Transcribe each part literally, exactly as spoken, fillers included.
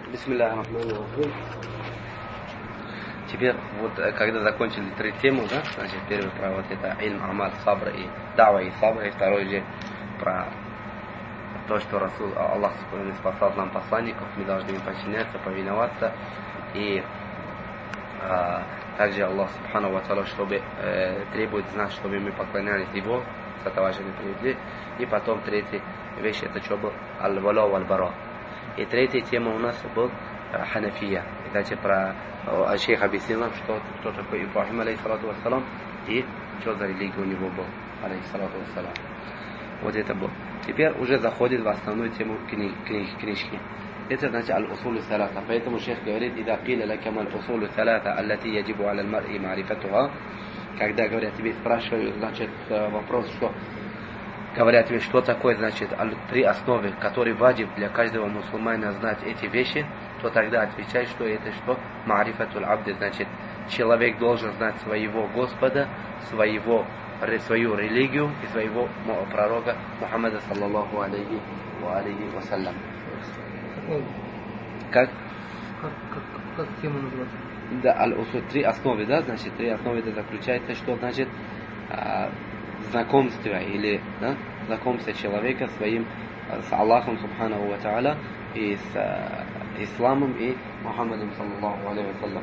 Бисмиллахи рахмани рахим. Теперь, вот, когда закончили три темы, да, значит, первый про вот это ильм, амаль, сабр и дава и сабр, и второй же про то, что Расул, Аллах спасал нам посланников, мы должны им подчиняться, повиноваться, и а, также Аллах Субхану ва Тааля, чтобы э, требует из нас, чтобы мы поклонялись Его, с этого же не привели. И потом третья вещь, это что был аль-вала валь-бара. И третья тема у нас был ханафия. Кстати, про шейх объяснил нам, что кто такой Ибрахим, алейхиссалату вассалам, и что за религия у него был, алейхиссалату вассалам. Вот это был. Теперь уже заходит в основную тему кни- кни- книжки. Это значит аль-усулу салата. Поэтому шейх говорит: «Ида киля лака мал усулу салата, аллати яджибу аля аль-мар'i ма'рифатуха». Когда говорят тебе, спрашивают, значит, вопрос, что говорят тебе, что такое, значит, три основы, которые ваджиб для каждого мусульманина знать эти вещи, то тогда отвечай, что это что? Ма'рифатуль абди, значит, человек должен знать своего Господа, своего, свою религию и своего пророка Мухаммада саллаллаху алейхи ва алейхи вассалям. Как? Как, как, как тема называется? Да, аль-усуль, три основы, да, значит, три основы это заключается, что значит а, знакомство или, да, знакомство человека своим, с Аллахом Субханаху ва Тааля и с а, исламом и Мухаммадом саллаллаху алейхи вассалям.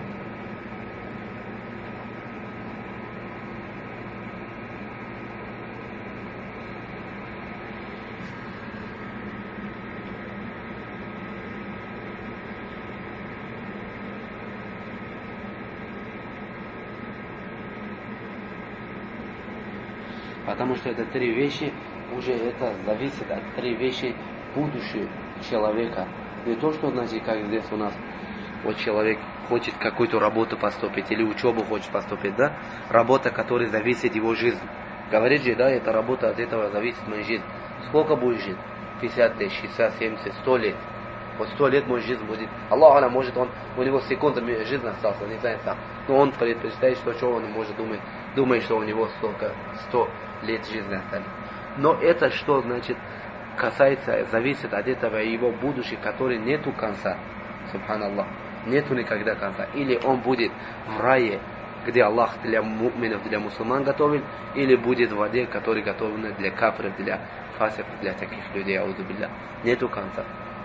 Потому что это три вещи, уже это зависит от три вещи будущего человека. Не то, что, значит, как здесь у нас, вот человек хочет какую-то работу поступить, или учебу хочет поступить, да? Работа, которая зависит его жизнь. Говорит же, да, эта работа, от этого зависит моя жизнь. Сколько будет жить? пятьдесят лет, шестьдесят, семьдесят, сто лет. Вот сто лет мой жизнь будет. Аллах, она может, он, у него секунда жизни остался, не знает сам. Но он представляет, что, что он может думать, думает, что у него столько, сто лет жизни остались. Но это что, значит, касается, зависит от этого его будущего, который нету конца. Субханаллах. Нету никогда конца. Или он будет в рае, где Аллах для му'минов, для мусульман готовил, или будет в воде, который готовлен для кафиров, для фасиков, для таких людей. Аузу билля. Нету конца.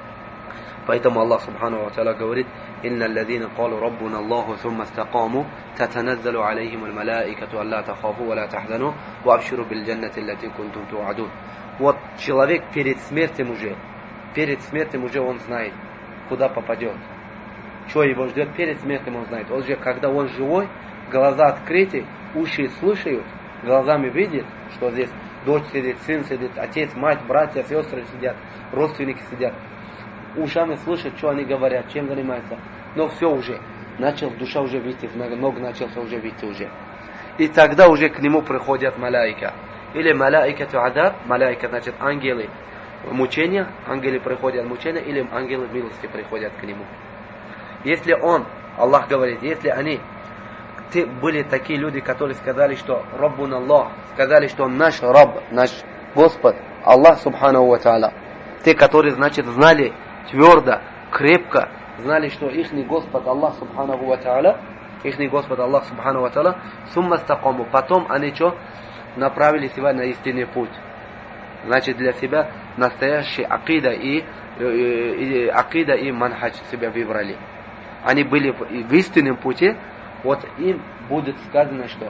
Поэтому Аллах Субхану ва Тааля говорит: «Инна алладина калу раббуна Аллаху сумма стакаму, татаназзалу алейхим аль-малаикату алла тахафу ва ла тахзану, ва абширу биль джаннати аллати кунтум ту'адун». Вот человек перед смертью уже, перед смертью уже он знает, куда попадет. Что его ждет перед смертью, он знает. Он же, когда он живой, глаза открыты, уши слушают, глазами видит, что здесь дочь сидит, сын сидит, отец, мать, братья, сестры сидят, родственники сидят. Ушами слышат, что они говорят, чем занимаются. Но все уже. Начал, душа уже видеть, ног начался уже видеть уже. И тогда уже к нему приходят маляика. Или маляика ту'адаб, маляика, значит, ангелы мучения, ангелы приходят мучения, или ангелы милости приходят к нему. Если он, Аллах говорит, если они, те были такие люди, которые сказали, что Раббун Аллах, сказали, что наш Рабб, наш Господь, Аллах Субханаху ва Тааля, те, которые, значит, знали твердо, крепко, знали, что ихний Господь Аллах Субханаху ва Тааля, ихний Господь Аллах Субханаху ва Тааля, сумма стакаму, потом они что? Направили себя на истинный путь. Значит, для себя настоящий акида и, и, и акида и манхадж себя выбрали. Они были в истинном пути, вот им будет сказано, что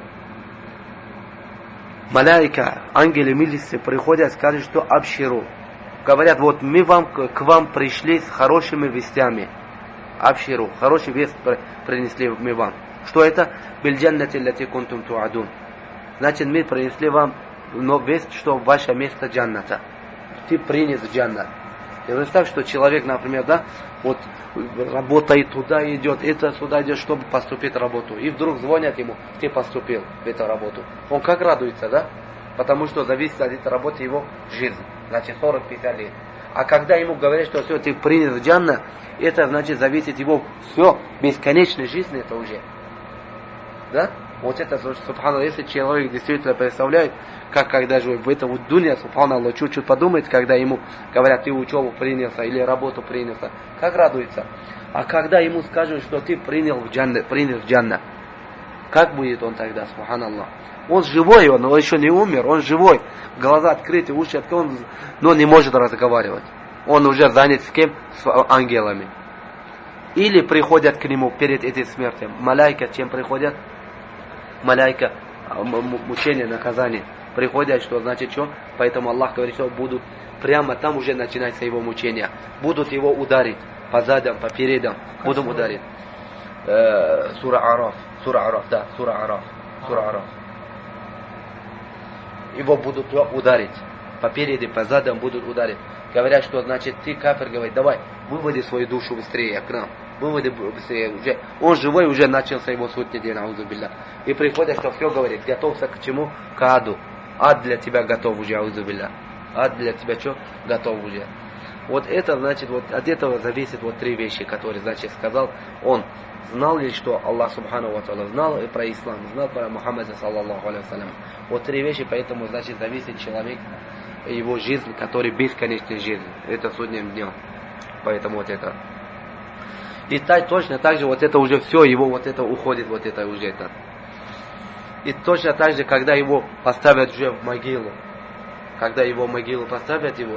маляика, ангелы милости приходят и скажут, что абширу. Говорят, вот мы вам, к вам пришли с хорошими вестями. Абширу, хороший вест принесли мы вам. Что это? Биль джаннати аллати кунтум ту'адун. Значит, мы принесли вам весть, что ваше место джанната. Ты принес джаннат. И представь, что человек, например, да, вот работает туда, идет, это сюда идет, чтобы поступить в работу. И вдруг звонят ему, ты поступил в эту работу. Он как радуется, да? Потому что зависит от этой работы его жизнь. Значит, сорок-пятьдесят лет. А когда ему говорят, что все, ты принес джанна, это значит зависит его все, бесконечной жизни это уже. Да? Вот это, субханаллах, если человек действительно представляет, как когда же в этом вот дуне, субханаллах, чуть-чуть подумает, когда ему говорят, ты учебу принялся или работу принялся, как радуется. А когда ему скажут, что ты принял в джанна, принял в джанна, как будет он тогда, субханаллах? Он живой, он, он еще не умер, он живой, глаза открыты, уши открыты, но не может разговаривать. Он уже занят с кем? С ангелами. Или приходят к нему перед этой смертью. Маляйка чем приходят? Маляйка, мучение, наказание. Приходят, что значит что? Поэтому Аллах говорит, что будут прямо там уже начинается его мучение. Будут его ударить по задам, по передам. Будут ударить. Э, сура Араф. Сура Араф, да, сура Араф. Сура Араф. Его будут ударить. По переду, по задам будут ударить. Говорят, что значит ты, кафир, говорит, давай, выводи свою душу быстрее к нам. Выводи быстрее. Уже, он живой, уже начался его сутный день, аузу билля. И приходит, что все говорит, готовься к чему? К аду. Ад для тебя готов уже, аузу билля. Ад для тебя что? Готов уже. Вот это, значит, вот от этого зависит вот три вещи, которые, значит, сказал он. Знал ли, что Аллах Субхану Ва Тааля знал и про ислам, знал про Мухаммада саллаллаху алейхи ва саллям. Вот три вещи, поэтому, значит, зависит человек, его жизнь, который бесконечная жизнь. Это судным днем. Поэтому вот это. И так, точно так же вот это уже все, его вот это уходит, вот это уже это. И точно так же, когда его поставят уже в могилу, когда его в могилу поставят его,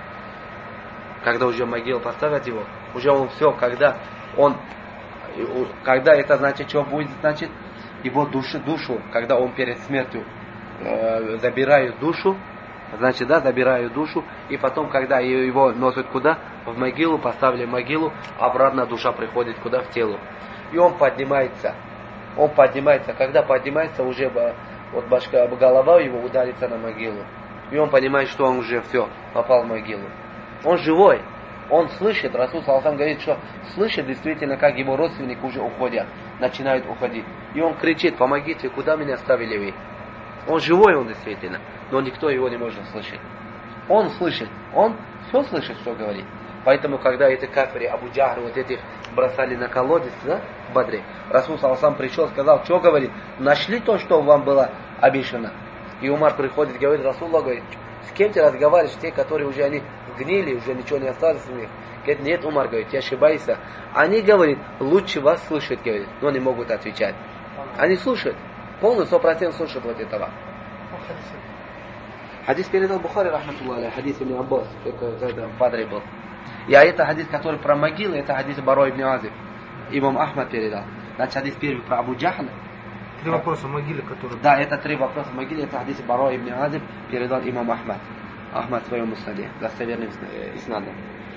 когда уже в могилу поставят его, уже он все, когда он, когда это значит, что будет, значит, его душу, душу, когда он перед смертью э, забирает душу, значит, да, забирают душу, и потом, когда его носят куда? В могилу, поставили в могилу, обратно душа приходит куда? В тело. И он поднимается. Он поднимается. Когда поднимается, уже вот башка, голова его ударится на могилу. И он понимает, что он уже все, попал в могилу. Он живой. Он слышит, Расул саллаллаху алейхи говорит, что слышит действительно, как его родственники уже уходят, начинают уходить. И он кричит, помогите, куда меня оставили вы? Он живой, он действительно, но никто его не может слышать. Он слышит, он все слышит, что говорит. Поэтому, когда эти кафири, Абу Джахр, вот этих бросали на колодец, да, в Бадре, Расул саллаллаху алейхи пришел, сказал, что говорит? Нашли то, что вам было обещано? И Умар приходит, говорит, Расулла, говорит, с кем ты разговариваешь, те, которые уже они сгнили, уже ничего не осталось у них? Говорит, нет, Умар, говорит, ты ошибаешься. Они, говорит, лучше вас слышат, говорит, но не могут отвечать. Они слушают. Полный сто процентов слушает вот этого. Хадис передал Бухари, рахматуллах алейхи, хадис Ибн Аббас, когда в Бадре был. И а это хадис, который про могилы, это хадис Баро ибн Азиб. Имам Ахмад передал. Значит, хадис первый про Абу Джахля. Три вопроса могилы, которые... Да, это три вопроса могилы, это хадис Баро ибн Азиб передал имам Ахмад. Ахмад в своем муснаде, достоверным иснадом.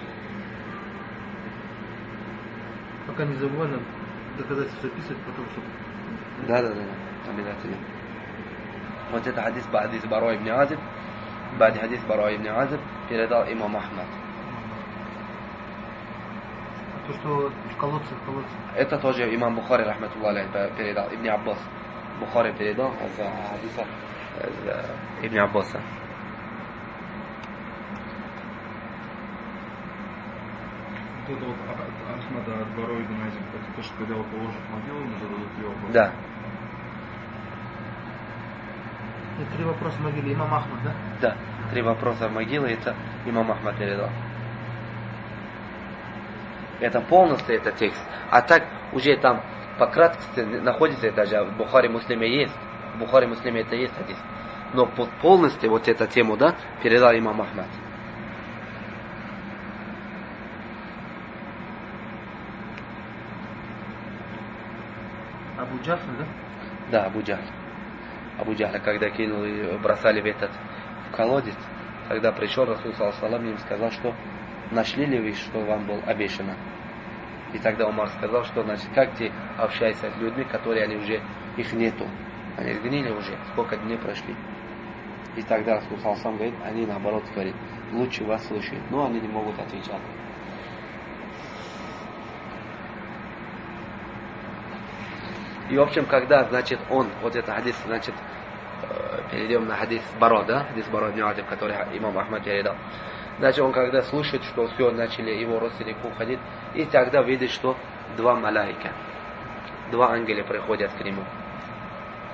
Пока не забывали доказательства записывать, потом чтобы... Да, да, да, обязательно. Вот это хадис, хадис Баро ибн Азиб, بعد хадис Баро ибн Азиб передал имам Ахмад. А то, что в колодце, в колодце. Это тоже имам Бухари, рахматуллах алейхи, передал. Ибн Аббас. Бухари передал из хадиса Ибн Аббаса. Вот это вот от Ахмада, от Баро ибн Азиб, это то, что когда его положат в могилу, ему зададут ее вопрос. Да. И три вопроса могилы, имам Ахмад, да? Да, три вопроса в могиле, это имам Ахмад передал. Это полностью это текст. А так уже там по краткости находится это же в Бухари Муслиме есть. В Бухари Муслиме это есть хадис. Но под полностью вот эту тему, да, передал имам Ахмад. Абу Джахр, да? Да, Абу Джахр. Абу Джахр, когда кинули, бросали в этот в колодец, тогда пришел Расул саллаллаху алейхи ва саллям и им сказал, что нашли ли вы, что вам было обещано? И тогда Умар сказал, что значит, как ты общаешься с людьми, которые они уже, их нету. Они сгнили уже, сколько дней прошли. И тогда Расул саллаллаху алейхи ва саллям говорит, они наоборот говорят, лучше вас слушают, но они не могут отвечать. И в общем, когда, значит, он, вот это хадис, значит, перейдем на хадис Баро, да, хадис Баро ибн Азиб, который имам Ахмад передал. Значит, он когда слушает, что все, начали его родственники уходить, и тогда видит, что два малайка, два ангела приходят к нему.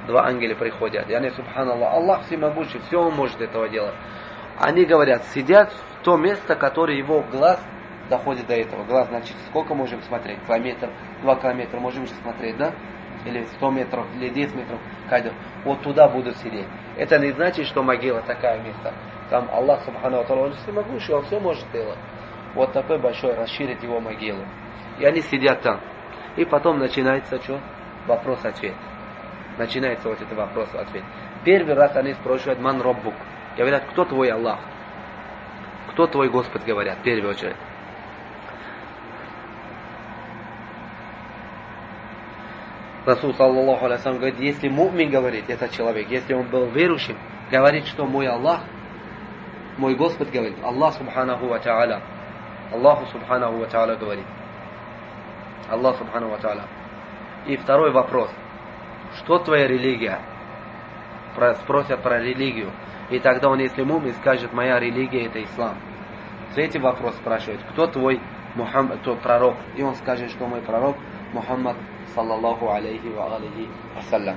два ангела приходят. И они, субханаллах, Аллах всемогущий, все он может этого делать. Они говорят, сидят в то место, которое его глаз доходит до этого. Глаз, значит, сколько можем смотреть? Километр, два километра можем же смотреть, да? Или сто метров, или десять метров. Вот туда будут сидеть. Это не значит, что могила такая место. Там Аллах, субхану ва тааля, он всемогущий, он все может делать. Вот такой большой, расширить его могилу. И они сидят там. И потом начинается что? Вопрос-ответ. Начинается вот этот вопрос-ответ. Первый раз они спрашивают, ман роббук. Говорят, кто твой Аллах? Кто твой Господь, говорят, в первую очередь. Расул, саллаллаху алейхи ва саллям, говорит, если мумин говорит, этот человек, если он был верующим, говорит, что мой Аллах, мой Господь говорит, Аллах субханаху ва тааля, Аллаху субханаху ва тааля говорит. Аллах субханаху ва тааля. И второй вопрос. Что твоя религия? Про, спросят про религию. И тогда он, если мумин, скажет, моя религия это ислам. Третий вопрос спрашивает, кто твой Мухаммад, кто пророк? И он скажет, что мой пророк Мухаммад, саллаллаху алейхи ва алейхи вассалям.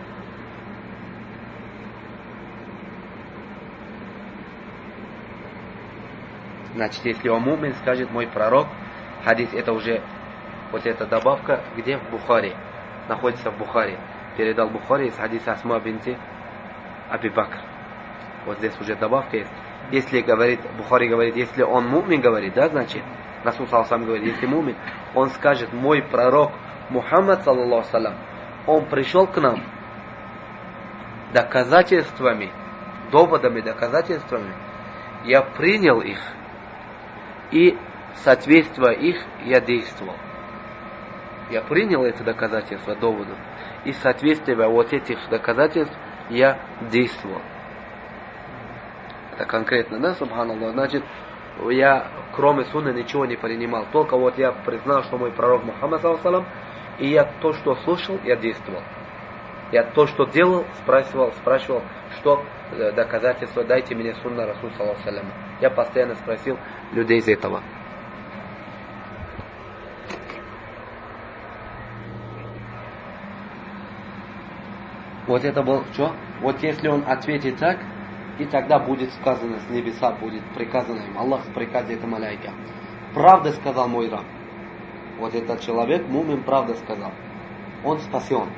Значит, если он мумин, скажет мой пророк, хадис, это уже, вот эта добавка, где в Бухари, находится в Бухари. Передал Бухари из хадиса Асма бинти Аби Бакр. Вот здесь уже добавка есть. Если говорит, Бухари говорит, если он мумин говорит, да, значит, Расул сам говорит, если мумин, он скажет, мой пророк Мухаммад, саллаллаху салям, он пришел к нам доказательствами, доводами, доказательствами, я принял их, и соответствуя их я действовал. Я принял это доказательство, доводы, и соответствуя вот этих доказательств я действовал. Это конкретно, да, субханаллах, значит, я кроме сунны ничего не принимал, только вот я признал, что мой пророк Мухаммад, саллаллаху салям, и я то, что слушал, я действовал. Я то, что делал, спрашивал, спрашивал, что доказательство, дайте мне сунна Расул, саллаллаху салям. Я постоянно спросил людей из этого. Вот это был что? Вот если он ответит так, и тогда будет сказано с небеса, будет приказано им, Аллах в приказе это маляйка. Правда сказал мой раб. Вот этот человек, мумин, правда сказал. Он спасен.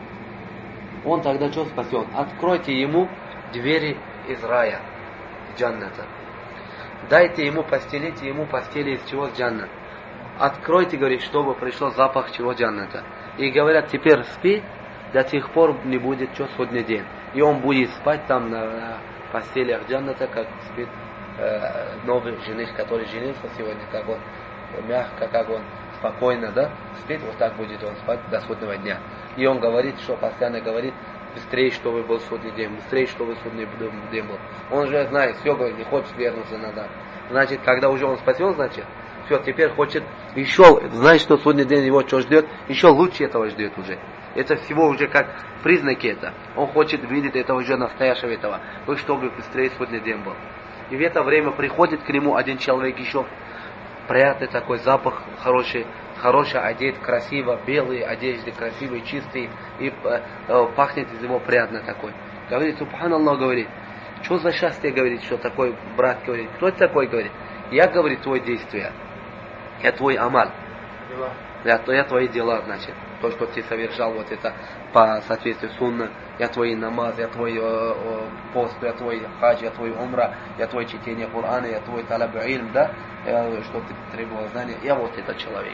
Он тогда что спасен? Откройте ему двери из рая, джанната. Дайте ему, постелите ему постели из чего? С джанна. Откройте, говорит, чтобы пришел запах чего? Джанната. И говорят, теперь спи, до тех пор не будет что судный день. И он будет спать там на постелях джанната, как спит э, новый жених, который женился сегодня, как он мягко, как он спокойно, да, спит, вот так будет он спать до судного дня. И он говорит, что постоянно говорит, быстрее, чтобы был судный день, быстрее, чтобы судный день был. Он же знает, все говорит, не хочет вернуться назад. Значит, когда уже он спасен, значит, все, теперь хочет еще, знает, что судный день его что ждет, еще лучше этого ждет уже. Это всего уже как признаки это. Он хочет видеть этого уже настоящего этого, чтобы быстрее судный день был. И в это время приходит к нему один человек еще, приятный такой запах, хороший, хороший одет, красиво, белые одежды, красивые, чистые, и э, пахнет из него приятно такой. Говорит, субханаллах, говорит, что за счастье, говорит, что такой брат, говорит, кто это такой, говорит, я, говорит, твое действие, я твой амаль, я, я твои дела, значит, то, что ты совершал, вот это по соответствию сунна, я твой намаз, я твой э, э, пост, я твой хадж, я твой умра, я твой чтение Корана, я твой талаб илм, да, я, что ты требовал знания, я вот этот человек.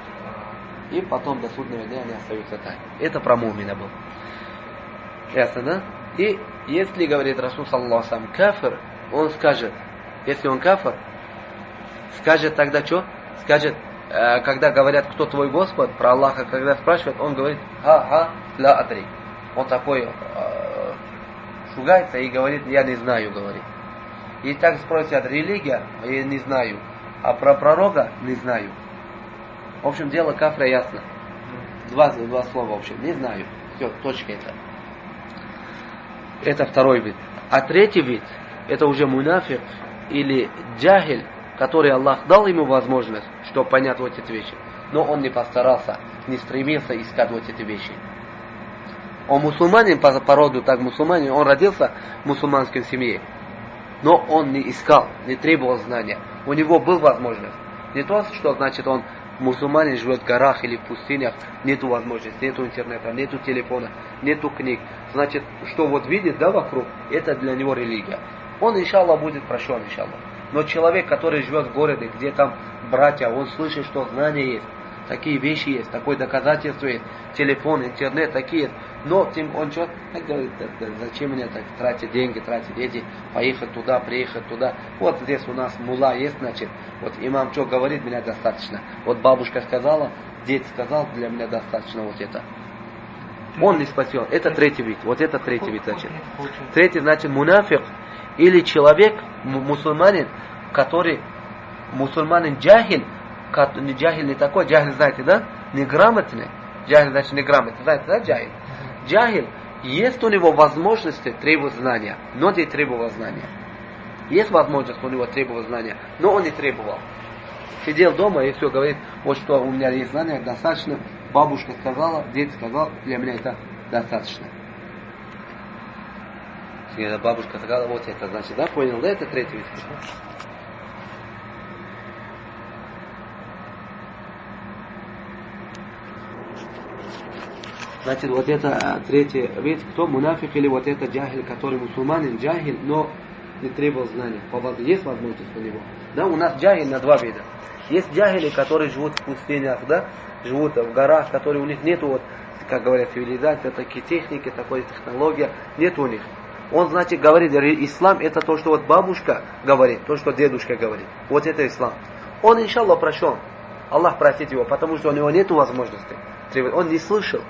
И потом до судного дня они остаются так. Это про мумина был. Ясно, да? И если, говорит Расул, саллаллаху алейхи ва саллям, кафир, он скажет, если он кафир, скажет тогда что? Скажет, э, когда говорят, кто твой Господь, про Аллаха, когда спрашивают, он говорит, ха-ха, ля атри. Он такой э, шугается и говорит, я не знаю, говорит. И так спросят, религия, я не знаю. А про пророка не знаю. В общем, дело кафра ясно. Два, два слова, в общем, не знаю. Все, точка это. Это второй вид. А третий вид, это уже мунафик или джахиль, который Аллах дал ему возможность, чтобы понять вот эти вещи. Но он не постарался, не стремился искать вот эти вещи. Он мусульманин по породу, так мусульманин, он родился в мусульманской семье. Но он не искал, не требовал знания. У него была возможность. Не то, что значит он мусульманин живет в горах или в пустынях, нету возможности, нету интернета, нету телефона, нету книг. Значит, что вот видит, да, вокруг, это для него религия. Он, иншаллах, будет прощен, иншаллах. Но человек, который живет в городе, где там братья, он слышит, что знания есть, такие вещи есть, такое доказательство есть, телефон, интернет, такие есть. Но тем он что, так говорит, зачем мне так тратить деньги, тратить эти, поехать туда, приехать туда. Вот здесь у нас мулла есть, значит, вот имам что говорит, меня достаточно. Вот бабушка сказала, дед сказал, для меня достаточно вот это. Он не спасен. Это третий вид. Вот это третий вид, значит. Третий, значит, мунафик или человек, мусульманин, который мусульманин джахиль, не джахиль не такой, джахиль знаете, да? Неграмотный. Джахиль значит неграмотный. Знаете, да, джахиль? Джахиль, есть у него возможности требовать знания, но не требовал знания. Есть возможность у него требовать знания, но он не требовал. Сидел дома и все говорит, вот что у меня есть знания, достаточно. Бабушка сказала, дед сказал, для меня это достаточно. Бабушка сказала, вот это значит, да, понял, да, это третий вид. Значит, вот это третий вид, кто мунафик или вот это джахиль, который мусульманин, джахиль, но не требовал знания. Есть возможность у него. Да, у нас джахиль на два вида. Есть джахили, которые живут в пустынях, да, живут в горах, которые у них нету, вот, как говорят, цивилизации, такие техники, такой технология, нет у них. Он, значит, говорит, ислам это то, что вот бабушка говорит, то, что дедушка говорит. Вот это ислам. Он, иншаллах, прощен. Аллах простит его, потому что у него нету возможности. Он не слышал.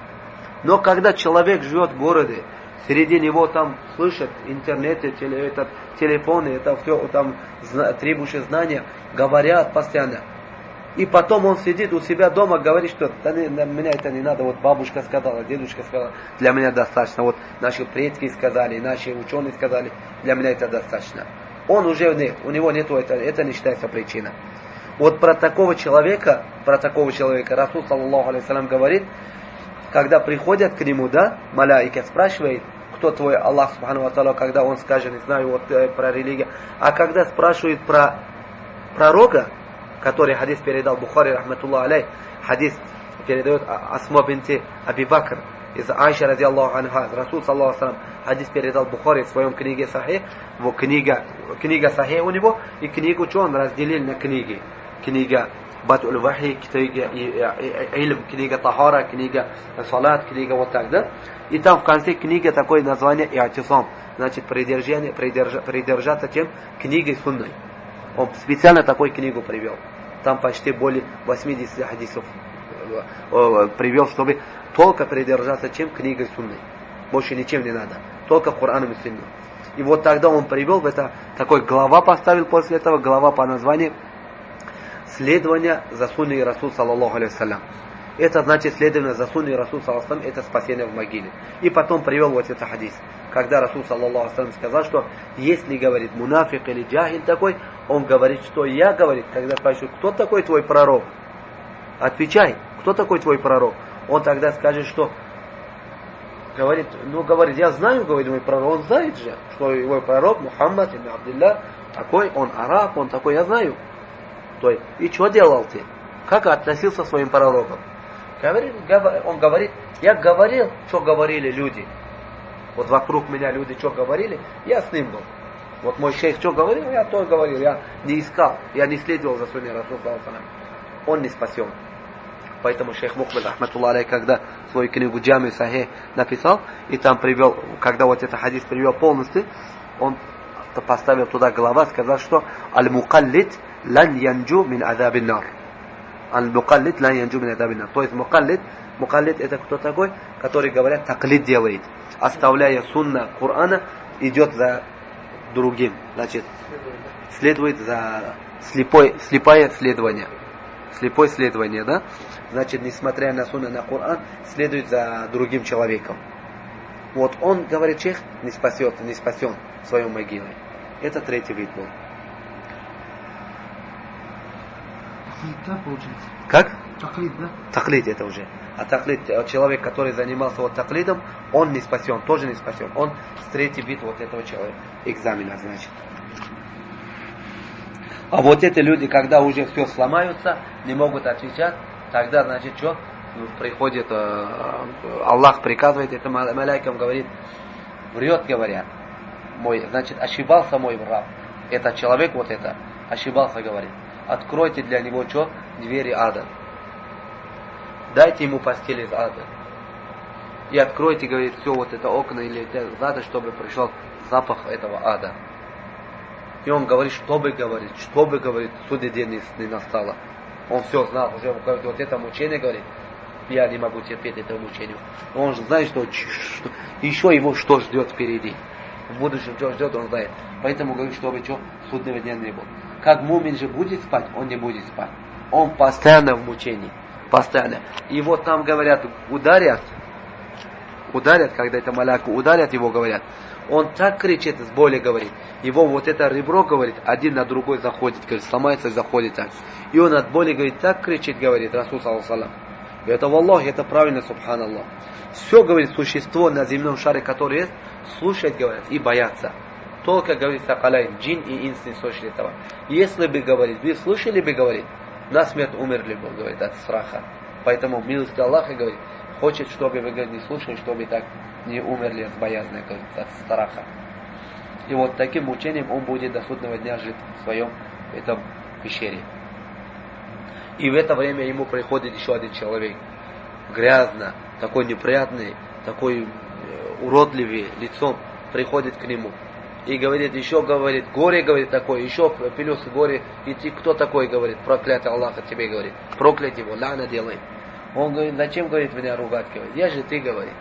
Но когда человек живет в городе, среди него там слышат интернеты, теле, этот, телефоны, это все там требующие знания, говорят постоянно. И потом он сидит у себя дома, говорит, что да, не, меня это не надо, вот бабушка сказала, дедушка сказала, для меня достаточно, вот наши предки сказали, наши ученые сказали, для меня это достаточно. Он уже нет, у него нету, это, это не считается причиной. Вот про такого человека, про такого человека Расул саллаллаху алейхи вассалям говорит, когда приходят к нему, да, маляика спрашивает, кто твой Аллах субхану ва тааля, когда он скажет, не знаю, вот э, про религию. А когда спрашивают про пророка, который хадис передал Бухари, рахматуллах алей, хадис передает Асма бинти Аби Бакр, из Айша, ради Аллаху анха, Расул саллаллаху алейхи ва саллям, хадис передал Бухари в своем книге Сахих, его книга, книга Сахих у него, и книгу, что он разделил на книги. Книга Батуль Вахи, книга Илм, книга Тахара, книга Салат, книга вот так, да? И там в конце книги такое название Иатисам, значит, придержание, придержа, придержаться тем книгой сунной. Он специально такую книгу привел. Там почти более восьмидесяти хадисов привел, чтобы только придержаться чем книгой сунной. Больше ничем не надо. Только Кораном и Сунной. И вот тогда он привел в это, такой глава поставил после этого, глава по названию следование за сунной Расул саллаллаху алейхи вассалям. Это значит следование за сунной Расул саллаллаху алейхи вассалям, это спасение в могиле. И потом привел вот этот хадис. Когда Расул саллаллаху алейхи вассалям сказал, что если, говорит, мунафик или джахиль такой, он говорит, что я, говорит, когда спрашиваю, кто такой твой пророк? Отвечай, кто такой твой пророк? Он тогда скажет, что говорит, ну говорит, я знаю, говорит, мой пророк, он знает же, что его пророк Мухаммад ибн Абдилlah такой, он араб, он такой, я знаю. То есть, и что делал ты? Как относился к своим пророкам? Говорит, он говорит, я говорил, что говорили люди. Вот вокруг меня люди что говорили, я с ним был. Вот мой шейх что говорил, я то говорил, я не искал, я не следовал за сунной Расул саллаллаху алейхи. Он не спасен. Поэтому шейх Мукбиль, рахматуллах алейхи, когда свою книгу Джами Сахих написал, и там привел, когда вот этот хадис привел полностью, он поставил туда глава, сказал, что аль-мукаллид лан янджу мин азабин нар. Аль-мукаллид лан янджу мин азабин нар. То есть мукаллид, мукаллид это кто такой, который, говорят, таклид делает, оставляя сунна Корана, идет за другим, значит, следует за слепой, слепое следование. Слепое следование, да? Значит, несмотря на сунна, на Коран, следует за другим человеком. Вот он, говорит шейх, не спасется, не спасен в своем могиле. Это третий вид был. Да, получается. Как? Таклид, да? Таклид это уже. А таклид, человек, который занимался вот таклидом, он не спасен, тоже не спасен. Он встретит бит вот этого человека, экзамена, значит. А вот эти люди, когда уже все сломаются, не могут отвечать, тогда, значит, что? Ну, приходит, э, Аллах приказывает, это маляйкам говорит, врет, говорят. Мой, значит, ошибался мой раб. Этот человек, вот это, ошибался, говорит. Откройте для него что? Двери ада. Дайте ему постель из ада. И откройте, говорит, все вот это окна или это ада, чтобы пришел запах этого ада. И он говорит, чтобы говорит, чтобы говорит, судный день не, не настало. Он все знал, уже говорит, вот это мучение, говорит, я не могу терпеть это мучение. Он же знает, что, что еще его что ждет впереди. В будущем что ждет, он знает. Поэтому говорит, чтобы что, судного дня не было. Как мумин же будет спать, он не будет спать. Он постоянно в мучении. Постоянно. И вот там говорят, ударят, ударят, когда это маляку ударят, его говорят. Он так кричит, с боли говорит. Его вот это ребро, говорит, один на другой заходит, говорит, сломается и заходит так. И он от боли, говорит, так кричит, говорит, Расул саллаллаху. Это в Аллахе, это правильно, субханаллах. Все, говорит, существо на земном шаре, которое есть, слушать, говорят, и боятся. Только, говорит, сакалайн, джин и инс не слышали этого. Если бы, говорит, вы слышали бы, говорит, на смерть умерли бы, говорит, от страха. Поэтому милость Аллаха, говорит, хочет, чтобы вы, говорит, не слушали, чтобы так не умерли от боязни, говорит, от страха. И вот таким мучением он будет до судного дня жить в своем этом пещере. И в это время ему приходит еще один человек. Грязно, такой неприятный, такой э, уродливый лицом приходит к нему. И говорит, еще говорит, горе, говорит, такое, еще плюс горе. И ты кто такой, говорит, проклятый Аллах от тебе, говорит, проклять его, лана делай. Он говорит, зачем, говорит, меня ругать, говорит, я же ты, говорит.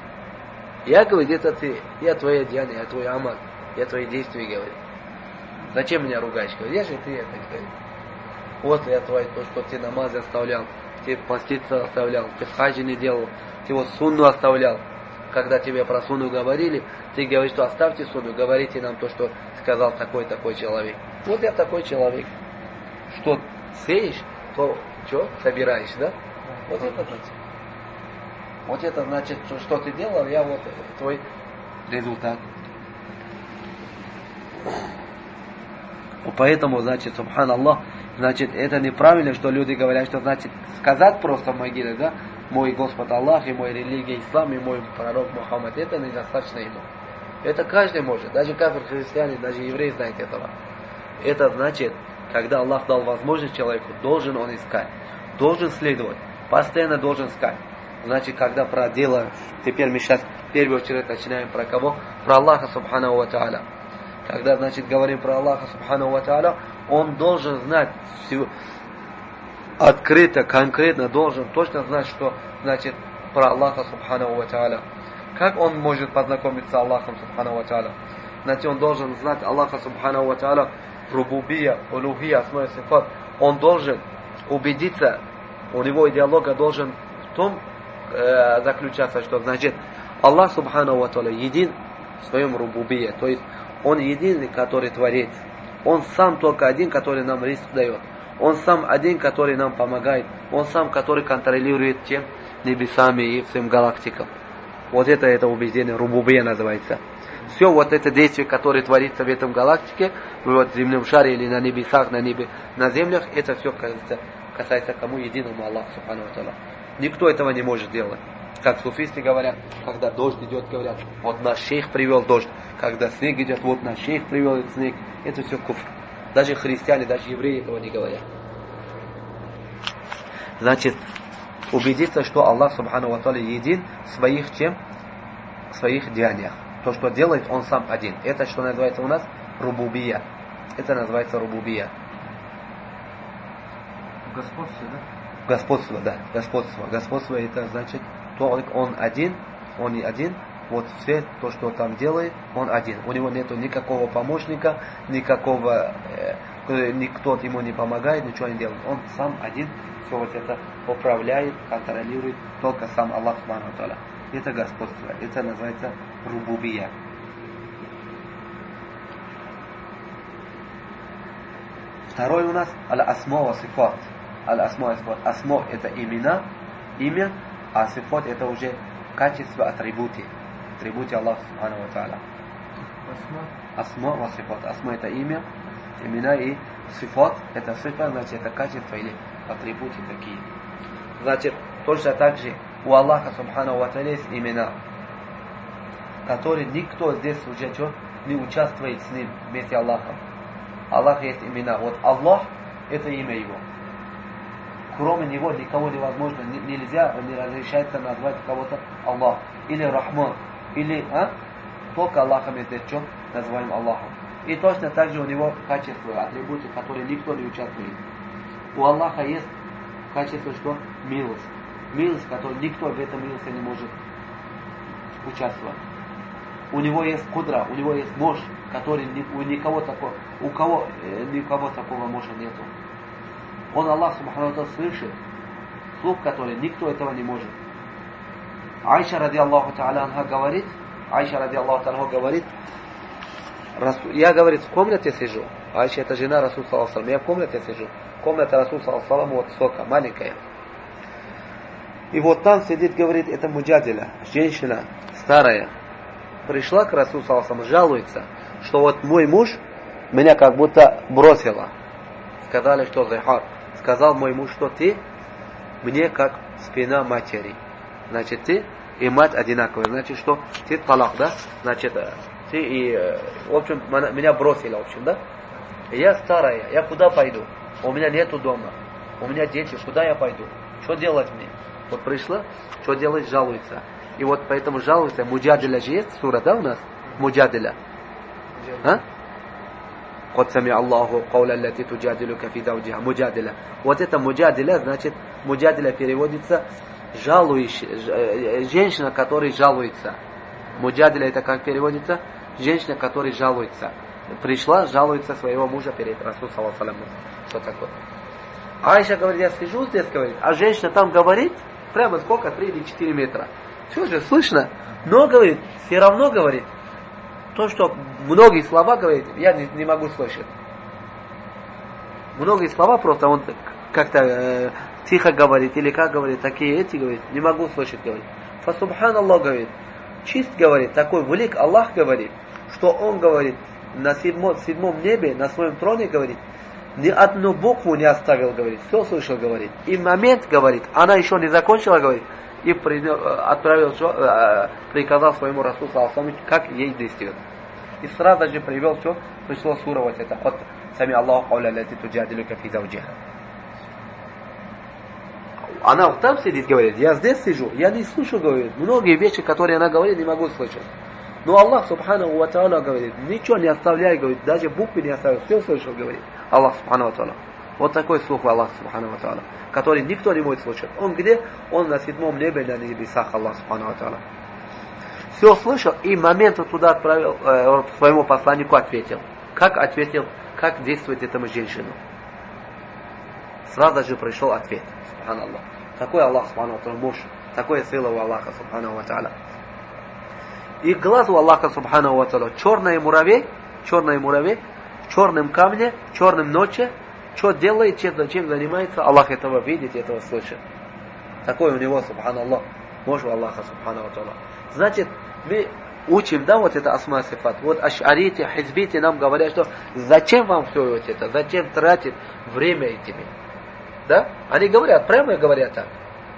Я, говорит, это ты, я твое деяние, я твой амал, я твои действия, говорит. Зачем меня ругаешь, говорит, я же ты, это, говорит. Вот я твой, то, что ты намазы оставлял, ты поститься оставлял, ты в хаджи не делал, ты вот сунну оставлял. Когда тебе про сунну говорили, ты говоришь, что оставьте сунну, говорите нам то, что сказал такой-такой человек. Вот я такой человек. Что сеешь, то что, собираешь, да? Вот это значит. Вот это значит, что, что ты делал, я вот твой результат. Поэтому, значит, субханаллах, значит, это неправильно, что люди говорят, что значит сказать просто в могиле, да, мой Господь Аллах и мой религия Ислам и мой пророк Мухаммад, это недостаточно ему. Это каждый может, даже кафир, христиане, даже евреи знают этого. Это значит, когда Аллах дал возможность человеку, должен он искать, должен следовать, постоянно должен искать. Значит, когда про дело, теперь мы сейчас в первую очередь начинаем про кого? Про Аллаха Субханаху ва Тааля. Когда, значит, говорим про Аллаха Субханаху ва Тааля, он должен знать всего, открыто, конкретно должен точно знать, что значит про Аллаха Субханаху ва Тааля. Как он может познакомиться с Аллахом Субханаху ва Тааля? Значит, он должен знать Аллаха Субханаху ва Тааля, рубубия, улухия, асма сифат. Он должен убедиться, у него идеология должен в том э, заключаться, что значит Аллах Субханаху ва Тааля един в своем рубубие, то есть он единый, который творит. Он сам только один, который нам риск дает. Он сам один, который нам помогает. Он сам, который контролирует тем небесами и всем галактикам. Вот это, это убеждение, рубубия называется. Все вот это действие, которое творится в этом галактике, в земном шаре или на небесах, на небе, на землях, это все касается, касается кому единому Аллаху Субханаху ва Тааля. Никто этого не может делать. Как суфисты говорят, когда дождь идет, говорят, вот наш шейх привел дождь. Когда снег идет, вот наш шейх привел снег. Это все куфр. Даже христиане, даже евреи этого не говорят. Значит, убедиться, что Аллах Субханаху ва Тааля един в своих чем? В своих деяниях. То, что делает, он сам один. Это что называется у нас? Рубубия. Это называется рубубия. Господство, да? Господство, да. Господство. Господство это значит, только он один, он и один. Вот все, то, что там делает, он один. У него нету никакого помощника, никакого, э, никто ему не помогает, ничего не делает. Он сам один, все вот это управляет, контролирует только сам Аллах Субханаху ва Тааля. Это господство, это называется рубубия. Второй у нас аль-асма ва сифат. аль-асма сифат. Асма это имена, имя, а сифат это уже качество, атрибуты. Атрибуты Аллаха Субхану ва Тааля. Асма ва сифат. Асма это имя, имена, и сифат это сифат, значит это качество или атрибуты такие. Значит, точно так же у Аллаха Субхану ва Тааля есть имена, которые никто здесь уже что, не участвует с ним вместе Аллаха. Аллах есть имена. Вот Аллах это имя его. Кроме него никого невозможно, нельзя, не разрешается назвать кого-то Аллах. Или Рахман. Или, а? Только Аллахом мы здесь что называем Аллахом. И точно так же у него качества, атрибуты, которые никто не участвует. У Аллаха есть качество, что? Милость. Милость, которой никто в этом милости не может участвовать. У него есть кудра, у него есть мощь, который у никого такого, у кого э, никого такого мощи нету. Он, Аллах Субхану ва Тааля, слышит слух, который никто этого не может. Айша ради Аллаху Та'аля анха говорит, Айша ради Аллаху Та'аля говорит, я, говорит, в комнате сижу. Айша это жена Расул саллаллаху алейхи ва саллям. Я в комнате сижу. Комната Расул саллаллаху алейхи ва саллям вот высокая, маленькая. И вот там сидит, говорит, это муджадиля, женщина старая. Пришла к Расулу саллаллаху алейхи ва саллям, жалуется, что вот мой муж меня как будто бросила. Сказали, что захар. Сказал мой муж, что ты мне как спина матери. Значит, ты и мать одинаковые. Значит, что ты талак, да? Значит, ты и, в общем, меня бросила, в общем, да? И я старая, я куда пойду? У меня нету дома. У меня дети, куда я пойду? Что делать мне? Вот пришла, что делать, жалуется. И вот поэтому жалуется, муджадиля же есть сура, да, у нас? Муджадиля. А? Код сами Аллаху кауля лати туджадилюка фи завджиха. Муджадиля. Вот это муджадиля, значит, муджадиля переводится жалующая, женщина, которая жалуется. Муджадиля это как переводится? Женщина, которая жалуется. Пришла, жалуется своего мужа перед Расулом саллаллаху алейхи ва саллям. Что такое? Айша говорит, я сижу здесь, говорит, а женщина там говорит, прямо сколько? три или четыре метра. Все же слышно. Но, говорит, все равно, говорит, то, что многие слова, говорит, я не, не могу слышать. Многие слова просто он как-то э, тихо говорит, или как говорит, такие эти, говорит, не могу слышать, говорит. Фасубханаллах, говорит, чист, говорит, такой велик Аллах, говорит, что он, говорит, на седьмом, седьмом небе, на своем троне, говорит, ни одну букву не оставил, говорит, все слышал, говорит. И момент, говорит, она еще не закончила, говорит, и отправил, что, приказал своему Расулу саллаллаху алейхи ва саллям, как ей действовать. И сразу же привел, что пришло сура вот это, от сами Аллаху кауля лати туджадилюка фи завджиха. Она вот там сидит, говорит, я здесь сижу, я не слышу, говорит, многие вещи, которые она говорит, не могу слышать. Но Аллах Субхану ва Тааля говорит, ничего не оставляй, говорит, даже буквы не оставил, все слышал, говорит, Аллах Субхану ва Тааля. Вот такой слух у Аллаха Субхану ва Тааля, который никто не может слышать. Он где? Он на седьмом небе, на небесах Аллаха Субхану ва Тааля. Все слышал и момент туда отправил, э, своему посланнику ответил. Как ответил, как действует этому женщину. Сразу же пришел ответ. Субханаллах. Такой Аллах Субхану ва Тааля муж, такое сила у Аллаха Субхану ва Тааля. И глаз у Аллаха Субхану ва Тааля, черный муравей, черный муравей, в черном камне, в черном ночи, что делает, чем, чем занимается, Аллах этого видит, этого слышит. Такой у него, Субханаллах, муж у Аллаха Субхану ва Тааля. Значит, мы учим, да, вот это асма сифат. Вот аш'арите, хизбите нам говорят, что зачем вам все вот это, зачем тратить время этими. Да? Они говорят, прямо говорят так.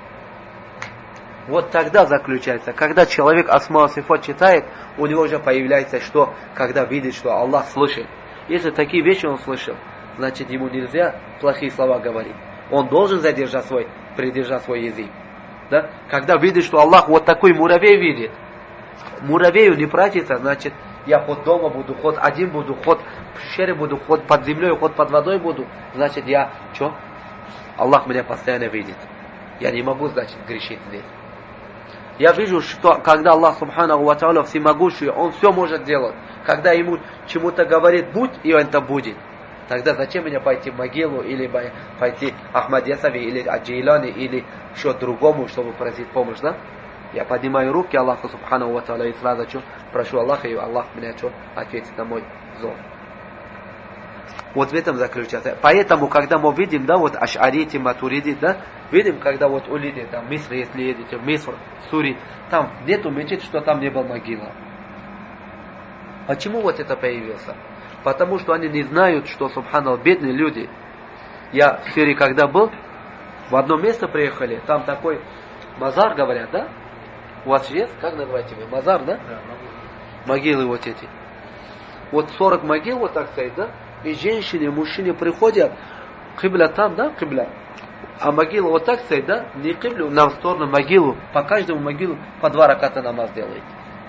Вот тогда заключается, когда человек асма сифат читает, у него уже появляется, что, когда видит, что Аллах слышит. Если такие вещи он слышал, значит ему нельзя плохие слова говорить. Он должен задержать свой, придержать свой язык. Да? Когда видит, что Аллах вот такой муравей видит, муравею не прячется, значит, я хоть дома буду, хоть один буду, хоть в пещере буду, хоть под землей, хоть под водой буду, значит, я, что? Аллах меня постоянно видит. Я не могу, значит, грешить здесь. Я вижу, что когда Аллах Субхану ва Тааля всемогущий, Он все может делать. Когда Ему чему-то говорит, будь, и это будет. Тогда зачем мне пойти в могилу, или пойти Ахмадьясави, или Аджейлани, или еще другому, чтобы просить помощь, да? Я поднимаю руки Аллаху Субхану ва Тааля и сразу что, прошу Аллаха, и Аллах меня что, ответит на мой зов. Вот в этом заключается. Поэтому, когда мы видим, да, вот аш'арити, матуриди, да, видим, когда вот у людей, там, в Миср, если едете, в Миср, в Сурии, там нету мечети, что там не было могила. Почему вот это появился? Потому что они не знают, что, субханаллах, бедные люди. Я в Сирии когда был, в одно место приехали, там такой мазар, говорят, да? У вас есть? Как называете вы? Мазар, да? Да, Могилы вот эти. Вот сорок могил вот так стоит, да? И женщины, и мужчины приходят, кибля там, да, кибля. А могила вот так стоит, да? Не киблю, на сторону могилу. По каждому могилу по два раката намаз делаете.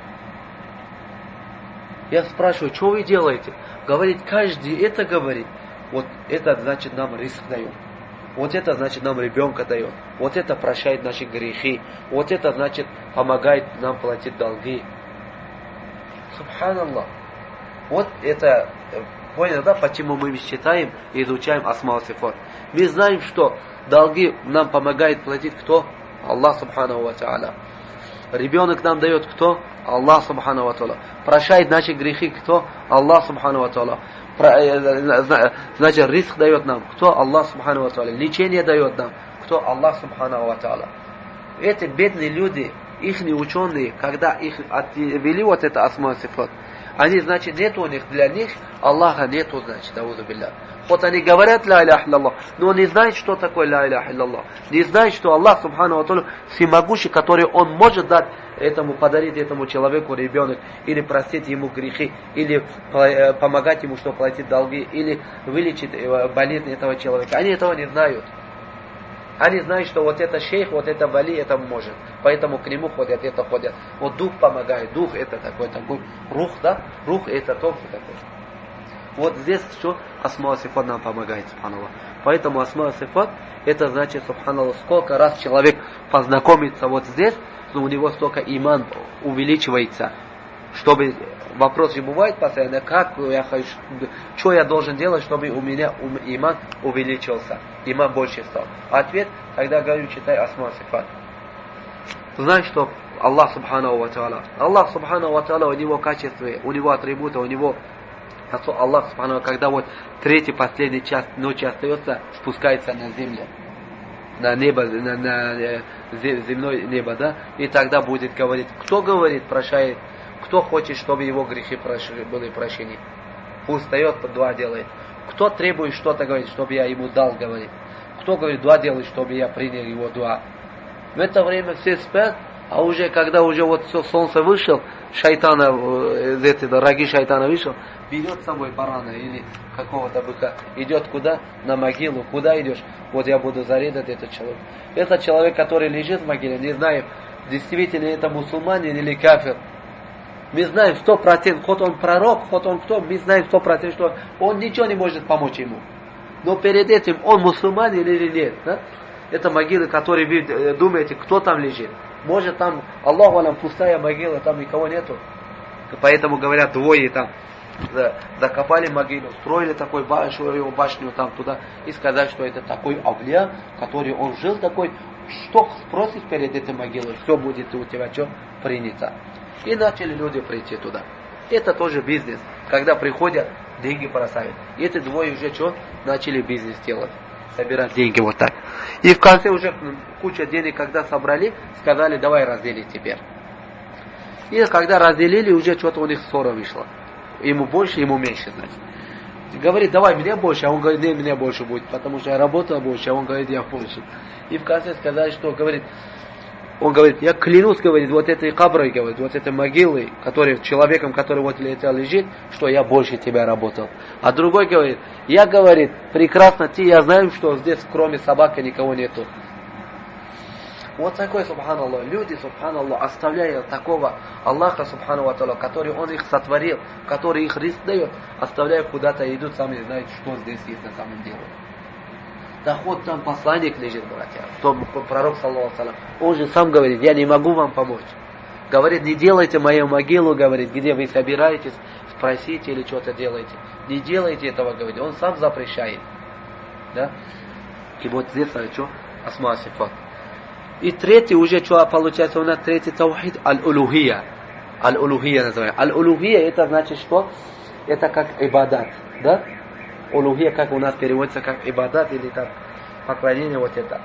Я спрашиваю, что вы делаете? Говорит, каждый это говорит. Вот это значит нам риск дает. Вот это значит нам ребенка дает. Вот это прощает наши грехи. Вот это значит помогает нам платить долги. Субханаллах. Вот это, понял, да, почему мы считаем и изучаем асма ва сифат. Мы знаем, что долги нам помогает платить кто? Аллах субханаху ва та'аля. Ребенок нам дает кто? Аллах субханаху ва та'аля. Прощает наши грехи кто? Аллах субханаху ва та'аля. Значит, риск дает нам кто? Аллах субханаху ва та'аля. Лечение дает нам кто? Аллах субханаху ва та'аля. Эти бедные люди, их ученые, когда их отвели вот это асма ва сифат, они, значит, нет у них, для них Аллаха нету, значит, аузу билля. Вот они говорят ля иляха илляллах, но не знают, что такое ля иляха илляллах. Не знают, что Аллах субхану ва тааля всемогущий, который Он может дать этому, подарить этому человеку ребенок, или простить ему грехи, или помогать ему, чтобы платить долги, или вылечить болезнь этого человека. Они этого не знают. Они знают, что вот это шейх, вот это вали, это может. Поэтому к нему ходят, это ходят. Вот дух помогает. Дух это такой, такой. Рух, да? Рух это тоже такой. Вот здесь что? Асма ва сифат нам помогает, субханаллах. Поэтому асма ва сифат, это значит, субханаллах, сколько раз человек познакомится вот здесь, но у него столько иман увеличивается. Чтобы вопрос же бывает постоянно, как я хочу, что я должен делать, чтобы у меня иман увеличился, иман больше стал. Ответ, когда говорю, читай асма ва сифат. Знаешь, что Аллах субхану ва та'аля, Аллах субхану ва та'аля, у него качества, у него атрибуты, у него Аллах субхану, когда вот третий, последний час ночи остается, спускается на землю, на небо, на, на земное небо, да, и тогда будет говорить, кто говорит, прощает, кто хочет, чтобы его грехи были прощены, пусть встает, дуа делает. Кто требует что-то, говорит, чтобы я ему дал, говорит. Кто говорит, дуа делает, чтобы я принял его дуа. В это время все спят, а уже, когда уже вот все, солнце вышел, шайтана, эти роги шайтана вышел, берет с собой барана или какого-то быка, идет куда? На могилу. Куда идешь? Вот я буду зарезать этот человек. Этот человек, который лежит в могиле, не знаем, действительно это мусульманин или кафир. Мы знаем сто процентов, хоть он пророк, хоть он кто, мы знаем сто процентов, что он ничего не может помочь ему. Но перед этим он мусульманин или нет. Да? Это могилы, которые вы думаете, кто там лежит. Может там, Аллаху алям, пустая могила, там никого нету. Поэтому говорят, двое там закопали могилу, строили такой большую башню там туда и сказать, что это такой авлия, который он жил такой, что спросишь перед этой могилой, все будет у тебя что принято. И начали люди прийти туда. Это тоже бизнес. Когда приходят, деньги бросают. И эти двое уже что? Начали бизнес делать. Собирать деньги вот так. И в конце уже куча денег, когда собрали, сказали, давай разделить теперь. И когда разделили, уже что-то у них ссора вышла. Ему больше, ему меньше, значит. Говорит, давай мне больше, а он говорит, не, мне больше будет, потому что я работаю больше, а он говорит, я больше. И в конце сказали, что, говорит, он говорит, я клянусь, говорит, вот этой каброй, говорит, вот этой могилой, который, человеком, который вот это лежит, что я больше тебя работал. А другой говорит, я, говорит, прекрасно, ты, я знаю, что здесь кроме собаки никого нету. Вот такой, субханаллах, люди, субханаллах, оставляя такого Аллаха, субхану ва та'аля, который Он их сотворил, который их риск дает, оставляя куда-то, идут, сами знают, что здесь есть на самом деле. Да хоть там посланник лежит, братья, то пророк, саллаллаху алейхи ва саллям, он же сам говорит, я не могу вам помочь. Говорит, не делайте мою могилу, говорит, где вы собираетесь, спросите или что-то делаете. Не делайте этого, говорит, он сам запрещает. Да? И вот здесь, что? Асма сифат. И третий уже, что получается у нас, третий таухид, аль-улухия. Аль-улухия называется. Аль-улухия, это значит что? Это как ибадат, да? улухия, как у нас переводится, как ибадат или как поклонение, вот это.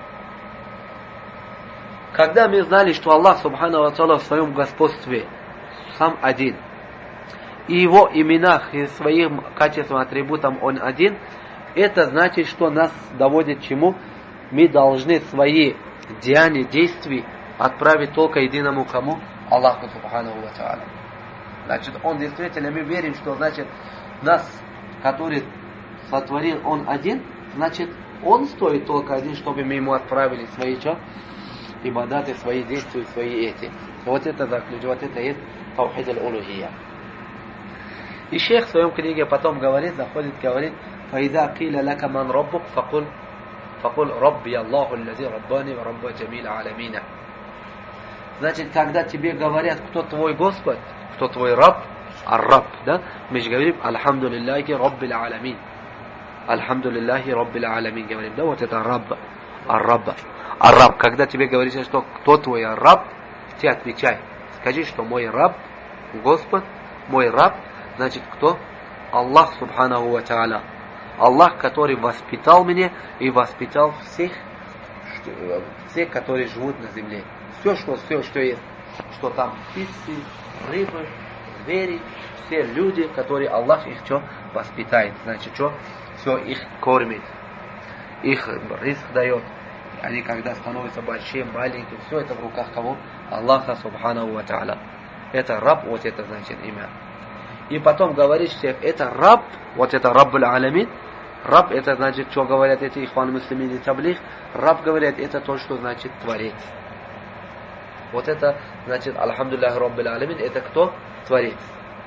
Когда мы знали, что Аллах Субхану ва Тааля в своем господстве сам один, и его именах и своим качествам, атрибутам он один, это значит, что нас доводит к чему? Мы должны свои деяния, действия отправить только единому кому? Аллаху Субхану ва Тааля. Значит, он действительно, мы верим, что значит нас, который сотворил он один, значит, он стоит только один, чтобы мы ему отправили свои что? Ибадаты, свои действия, свои эти. Вот это заключение, вот это есть таухид аль-улухия. И шейх в своем книге потом говорит, заходит, говорит, فَإِذَا قِيلَ لَكَ مَنْ رَبُّكَ فَقُلْ فَقُلْ رَبِّيَ اللَّهُ الَّذِي رَبَّانِي وَرَبَّ جَمِيعِ الْعَالَمِينَ. Значит, когда тебе говорят, кто твой Господь, кто твой Раб, ар-Раб, да? Мы же говорим, Альхамду лиллахи Раббил Аламин. Альхамду лиллахи Раббил Аламин, говорим, да, вот это Раб, ар-Раб. Ар-Раб, когда тебе говорится, что кто твой Раб, ты отвечай, скажи, что мой Раб, Господь, мой Раб, значит, кто? Аллах Субханаху ва Тааля. Аллах, который воспитал меня и воспитал всех, всех, которые живут на земле. Все, что, все, что есть, что там птицы, рыбы, звери, все люди, которые Аллах их что? Воспитает. Значит, что? Все их кормит. Их риск дает. Они когда становятся большие, маленькие, все это в руках кого? Аллаха Субханаху ва Тааля. Это раб, вот это значит имя. И потом говорит, что это раб, вот это Раббуль Аламин. Раб, это значит, что говорят эти ихван муслимин и таблих. Раб, говорят, это то, что значит творец. Вот это значит, Альхамдулиллахи Раббил Аламин, это кто? Творец.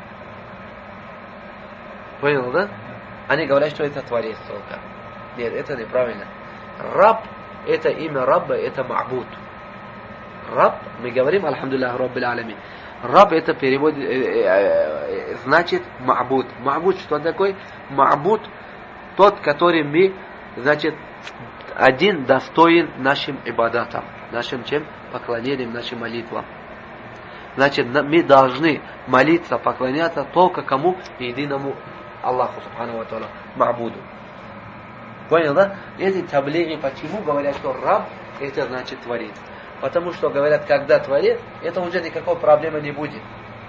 Понял, да? Они говорят, что это творец только. Нет, это неправильно. Раб, это имя Рабба, это Ма'буд. Раб, мы говорим, Альхамдулиллахи Раббил Аламин. Раб это перевод э, э, э, значит Ма'буд. Ма'буд что такое? Ма'буд тот, который мы, значит, один достоин нашим ибадатам, нашим чем? Поклонением, нашим молитвам. Значит, мы должны молиться, поклоняться только кому? Единому Аллаху Субхану ва Тааля, Ма'буду. Понял, да? Эти таблиги почему говорят, что раб это значит творец? Потому что говорят, когда творец, это уже никакой проблемы не будет.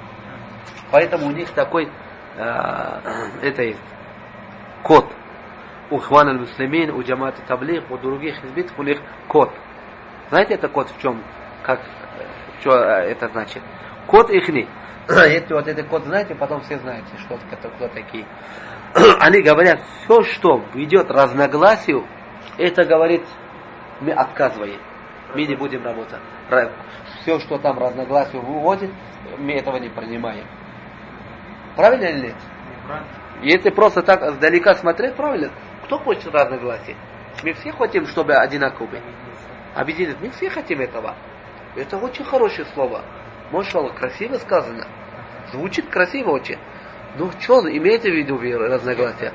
Поэтому у них такой, э, это есть, код. У Ихван аль-Муслимин, у Джамаат Таблиг, у других избитов у них код. Знаете, это код в чем? Как, что это значит? Код ихний. Если вот этот код знаете, потом все знаете, что это, кто такие. Они говорят, все, что ведет к разногласию, это говорит, мы отказываем. Мы не будем работать. Все, что там разногласие выводит, мы этого не принимаем. Правильно или нет? Если просто так сдалека смотреть, правильно. Кто хочет разногласия? Мы все хотим, чтобы одинаково быть. Объединить. Мы все хотим этого. Это очень хорошее слово. Машаллах, красиво сказано. Звучит красиво очень. Ну, что имеете в виду разногласия?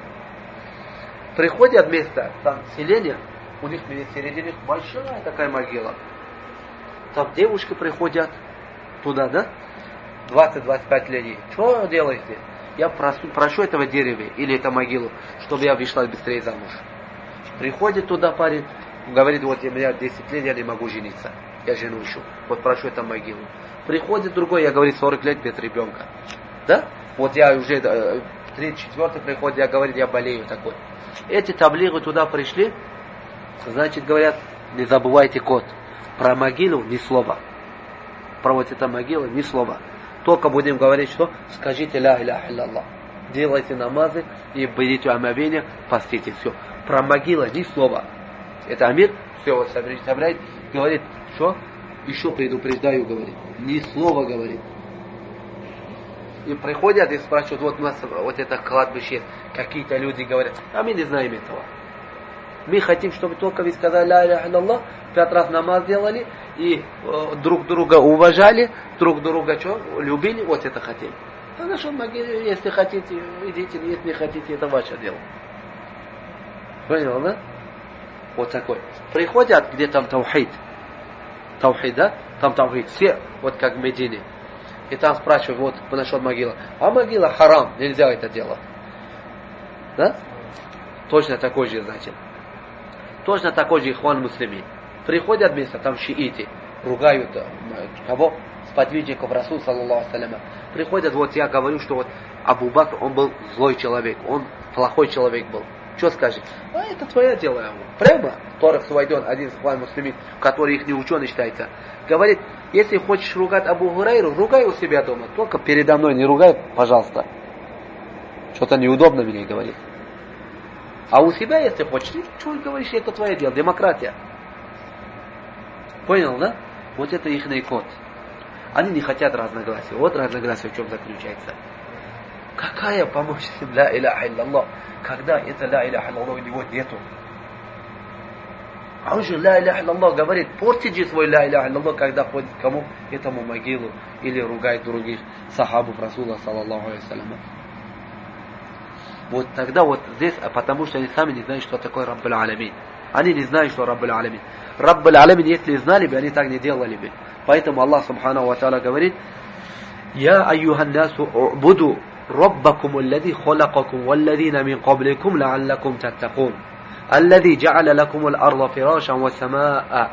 Приходят места, там селение, у них в середине большая такая могила. Там девушки приходят туда, да? двадцать-двадцать пять лет. Что делаете? Я прошу, прошу этого дерева или эту могилу, чтобы я вышла быстрее замуж. Приходит туда парень, говорит, вот у меня десять лет, я не могу жениться. Я жену ищу. Вот прошу эту могилу. Приходит другой, я говорю, сорок лет без ребенка. Да? Вот я уже тридцать четвёртый приходит, я говорю, я болею такой. Эти таблигы туда пришли, значит, говорят, не забывайте код. Про могилу ни слова. Про вот эту могилу ни слова. Только будем говорить, что скажите ля иляха илlallah. Делайте намазы и берите омовение, постите. Все. Про могилу ни слова. Это амир, все вот собирает, говорит, что? Еще предупреждаю, говорит. Ни слова, говорит. И приходят и спрашивают, вот у нас вот это кладбище, какие-то люди говорят, а мы не знаем этого. Мы хотим, чтобы только вы сказали ля иляха илlallah, пять раз намаз делали и э, друг друга уважали, друг друга что, любили, вот это хотим. Хорошо, могиле, если хотите, идите, если не хотите, это ваше дело. Понял, да? Вот такой. Приходят, где там таухид. Таухид, да? Там таухид. Все, вот как в Медине. И там спрашивают, вот насчет могилы. А могила харам, нельзя это делать. Да? точно такой же, значит. Точно такой же ихван муслимин. Приходят вместе, там шииты, ругают кого? Сподвижников Расул, саллаллаху алейхи. Приходят, вот я говорю, что вот Абу Бакр, он был злой человек, он плохой человек был. Что скажет? А это твое дело. Прямо Торах Суайдон, один из ихван муслимин, который их не ученый считается, говорит, если хочешь ругать Абу Хурайру, ругай у себя дома. Только передо мной не ругай, пожалуйста. Что-то неудобно мне говорит. А у себя, если хочешь, ты что говоришь, это твое дело, демократия. Понял, да? Вот это ихний код. Они не хотят разногласия. Вот разногласие в чем заключается. Какая помощь им ля иляха илляллах, когда это ля иляха илляллах у него нету? А он же ля иляха илляллах говорит, портите свой ля иляха илляллах, когда ходит к кому? Этому могилу или ругает других сахабов Расула, саллаллаху алейхи вассалям. Вот тогда вот здесь, потому что они сами не знают, что такое Раббуль Алямин. Они не знают, что Раббуль Алямин. Раббуль Алямин, если знали бы, они так не делали бы. Поэтому Аллах Субханаху ва Тааля говорит, «Я айюхан насу у'буду раббакум аллади халакакум валладина мин кабликум ла'аллакум таттакун. Аллади джа'аля лакум ал-арда фирашан ва сама'a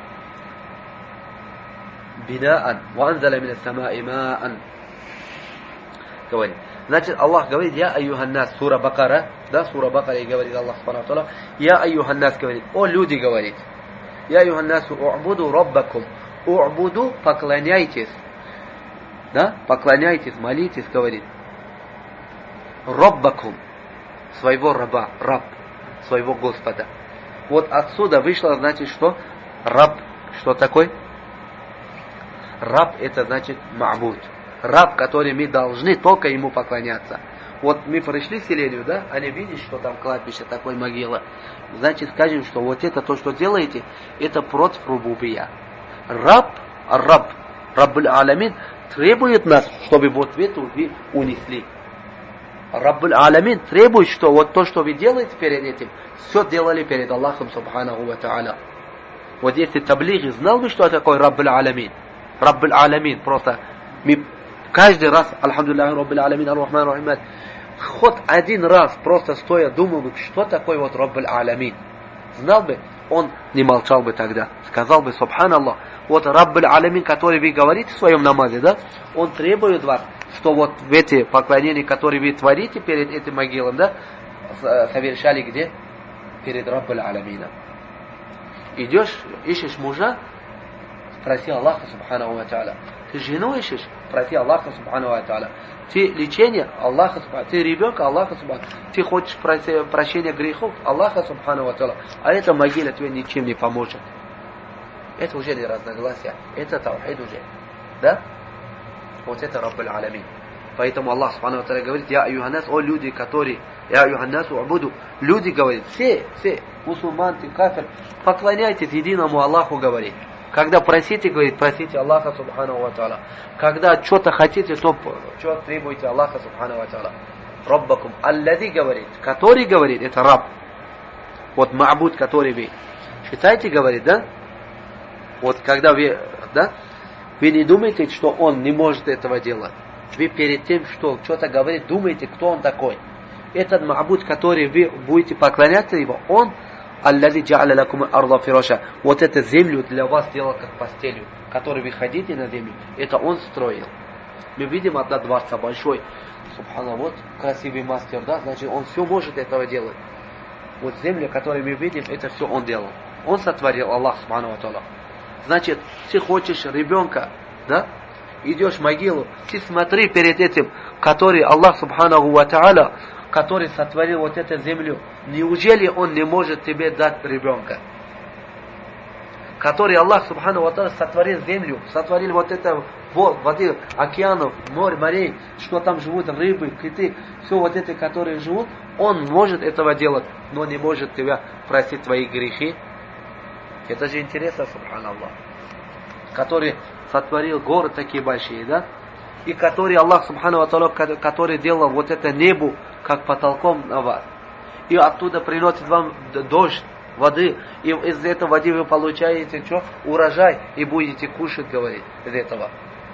бина'ан ва анзала мин ас-сама'i ма'ан». Говорит. Значит, Аллах говорит, «Я айюхан нас», сура Бакара, да, сура Бакара, и говорит Аллах Субханаху ва Тааля, «Я айюхан нас», говорит, «О люди», говорит, «Я айюхан насу у'буду раббакум». У'буду, поклоняйтесь. Да? Поклоняйтесь, молитесь, говорит. Раббакум, своего раба, раб, своего Господа. Вот отсюда вышло, значит, что? Раб. Что такое? Раб это значит ма'буд. Раб, который мы должны только ему поклоняться. Вот мы пришли в селению, да? Они видят, что там кладбище, такой могила. Значит, скажем, что вот это то, что делаете, это против рубубия. Раб, раб, Раббуль Алямин требует нас, чтобы вот эту вы унесли. Раббуль Алямин требует, что вот то, что вы делаете перед этим, все делали перед Аллахом Субханаху ва Тааля. Вот если таблиги знал бы, что такое Раббуль Алямин, Раббуль Алямин, просто мы каждый раз, Альхамдулиллахи Раббуль Алямин, Ар-Рахман Ар-Рахим, хоть один раз просто стоя думал бы, что такое вот Раббуль Алямин, знал бы, он не молчал бы тогда. Сказал бы, субханаллах, вот Раббуль Алямин, который вы говорите в своем намазе, да, он требует вас, что вот в эти поклонения, которые вы творите перед этим могилом, да, совершали где? Перед Раббуль Алямином. Идешь, ищешь мужа, проси Аллаха, субханаху ва тааля. Ты жену ищешь, проси Аллаха, субханаху ва тааля. Ты лечение, Аллаха, субханаху. Ты ребенка, Аллаха, субханаху. Ты хочешь прощения грехов, Аллаха, субханаху ва тааля. А эта могила тебе ничем не поможет. Это уже не разногласия, это таухид уже. Да? Вот это Раббуль Алямин. Поэтому Аллах Субхану ва Тааля говорит, «Я айюханнас», о люди, которые, «Я айюханнасу убуду», люди говорят, все, все, мусульманты, кафир, поклоняйтесь единому Аллаху, говорит. Когда просите, говорит, просите Аллаха Субхану ва Тааля. Когда что-то хотите, то что требуете Аллаха Субхану ва Тааля. Раббакум, аллади, говорит, который говорит, это раб. Вот ма'буд, который вы. Считайте, говорит, да? Вот когда вы, да, вы не думаете, что он не может этого делать. Вы перед тем, что что-то говорит, думаете, кто он такой. Этот ма'буд, который вы будете поклоняться его, он, аллади джа'аля лакум арда фираша, вот эту землю для вас сделал как постелью, которой вы ходите на землю, это он строил. Мы видим одна дворца большой, субхана, вот красивый мастер, да, значит он все может этого делать. Вот земля, которую мы видим, это все он делал. Он сотворил, Аллах субхану ва тааля. Значит, ты хочешь ребенка, да? Идешь в могилу, ты смотри перед этим, который Аллах Субханаху ва Тааля, который сотворил вот эту землю. Неужели он не может тебе дать ребенка? Который Аллах Субханаху ва Тааля сотворил землю, сотворил вот это воды, океанов, море, морей, что там живут рыбы, киты, все вот эти, которые живут, он может этого делать, но не может тебя простить твои грехи. Это же интересно, субханаллах. Который сотворил горы такие большие, да? И который Аллах, субхану ва тааля, который делал вот это небо, как потолком на вас. И оттуда приносит вам дождь, воды. И из этой воды вы получаете что? Урожай. И будете кушать, говорит, из этого.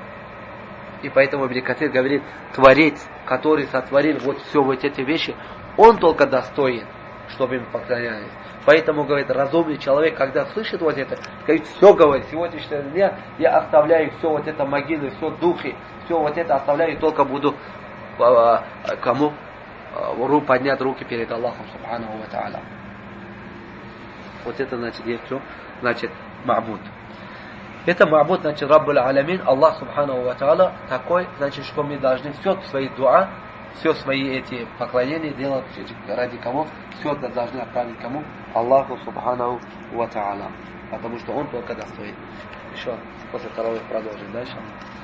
И поэтому Ибн Касир говорит, творец, который сотворил вот все вот эти вещи, он только достоин. чтобы им поклонялись. Поэтому, говорит, разумный человек, когда слышит вот это, говорит, все, говорит, сегодняшнего дня я оставляю все вот это могилы, все духи, все вот это оставляю, и только буду а, а, кому а, поднять руки перед Аллахом, субханаху ва тааля. Вот это, значит, есть что? Значит, ма'буд. Это ма'буд, значит, Раббуль Алямин, Аллах, субханаху ва тааля, такой, значит, что мы должны все свои дуа, все свои эти поклонения делать ради кого? Все это должны отправить кому? Аллаху, субханаху ва тааля. Потому что Он только достоин. Еще после второго продолжим дальше.